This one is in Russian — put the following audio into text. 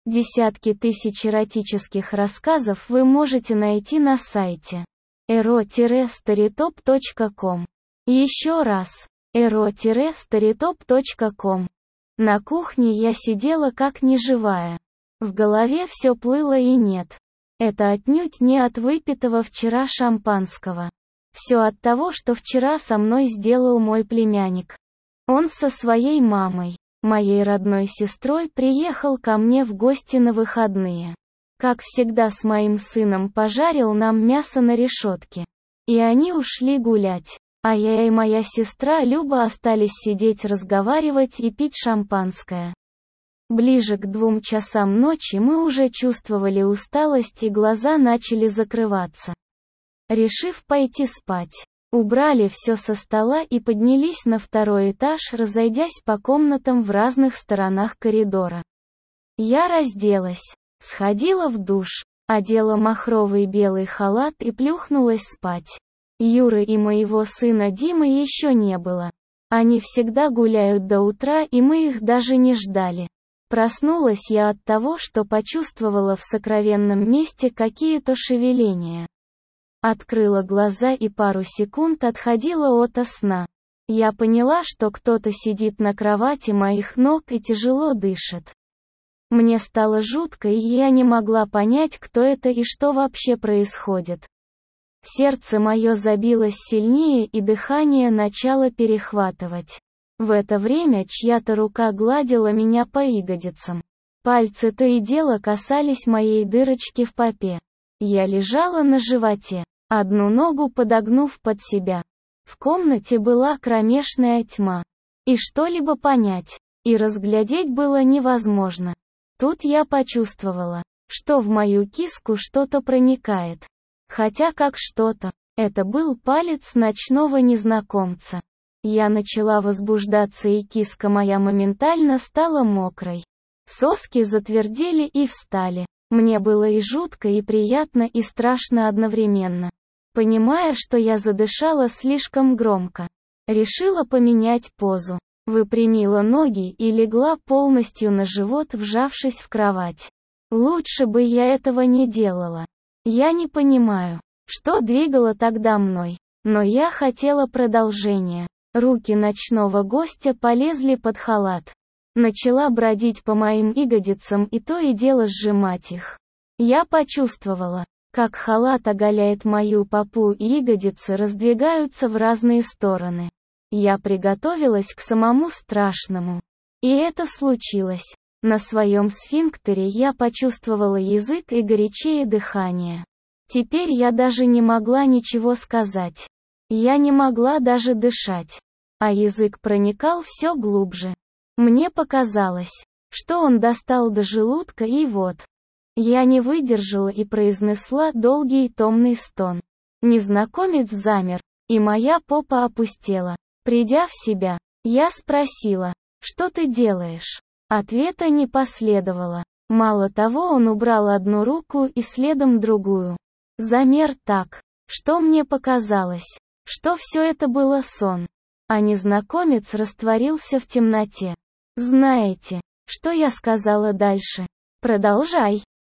Десятки тысяч эротических рассказов вы можете найти на сайте ero-storytop.com. Еще раз, ero-storytop.com. На кухне я сидела как неживая. В голове все плыло и нет. Это отнюдь не от выпитого вчера шампанского. Все от того, что вчера со мной сделал мой племянник. Он со своей мамой, моей родной сестрой, приехал ко мне в гости на выходные. Как всегда с моим сыном пожарил нам мясо на решетке. И они ушли гулять. А я и моя сестра Люба остались сидеть разговаривать и пить шампанское. Ближе к 2 часам ночи мы уже чувствовали усталость и глаза начали закрываться. Решив пойти спать, убрали все со стола и поднялись на 2-й этаж, разойдясь по комнатам в разных сторонах коридора. Я разделась, сходила в душ, одела махровый белый халат и плюхнулась спать. Юры и моего сына Димы еще не было. Они всегда гуляют до утра, и мы их даже не ждали. Проснулась я от того, что почувствовала в сокровенном месте какие-то шевеления. Открыла глаза и пару секунд отходила ото сна. Я поняла, что кто-то сидит на кровати моих ног и тяжело дышит. Мне стало жутко, и я не могла понять, кто это и что вообще происходит. Сердце мое забилось сильнее, и дыхание начало перехватывать. В это время чья-то рука гладила меня по ягодицам. Пальцы то и дело касались моей дырочки в попе. Я лежала на животе, одну ногу подогнув под себя. В комнате была кромешная тьма. И что-либо понять, и разглядеть было невозможно. Тут я почувствовала, что в мою киску что-то проникает. Хотя как что-то, это был палец ночного незнакомца. Я начала возбуждаться, и киска моя моментально стала мокрой. Соски затвердели и встали. Мне было и жутко, и приятно, и страшно одновременно. Понимая, что я задышала слишком громко, решила поменять позу. Выпрямила ноги и легла полностью на живот, вжавшись в кровать. Лучше бы я этого не делала. Я не понимаю, что двигало тогда мной, но я хотела продолжения. Руки ночного гостя полезли под халат. Начала бродить по моим ягодицам и то и дело сжимать их. Я почувствовала, как халат оголяет мою попу, и ягодицы раздвигаются в разные стороны. Я приготовилась к самому страшному. И это случилось. На своем сфинктере я почувствовала язык и горячее дыхание. Теперь я даже не могла ничего сказать. Я не могла даже дышать. А язык проникал все глубже. Мне показалось, что он достал до желудка, и вот. Я не выдержала и произнесла долгий томный стон. Незнакомец замер, и моя попа опустела. Придя в себя, я спросила: «Что ты делаешь?» Ответа не последовало. Мало того, он убрал одну руку и следом другую. Замер так, что мне показалось, что все это было сон. А незнакомец растворился в темноте. Знаете, что я сказала дальше? «Продолжай».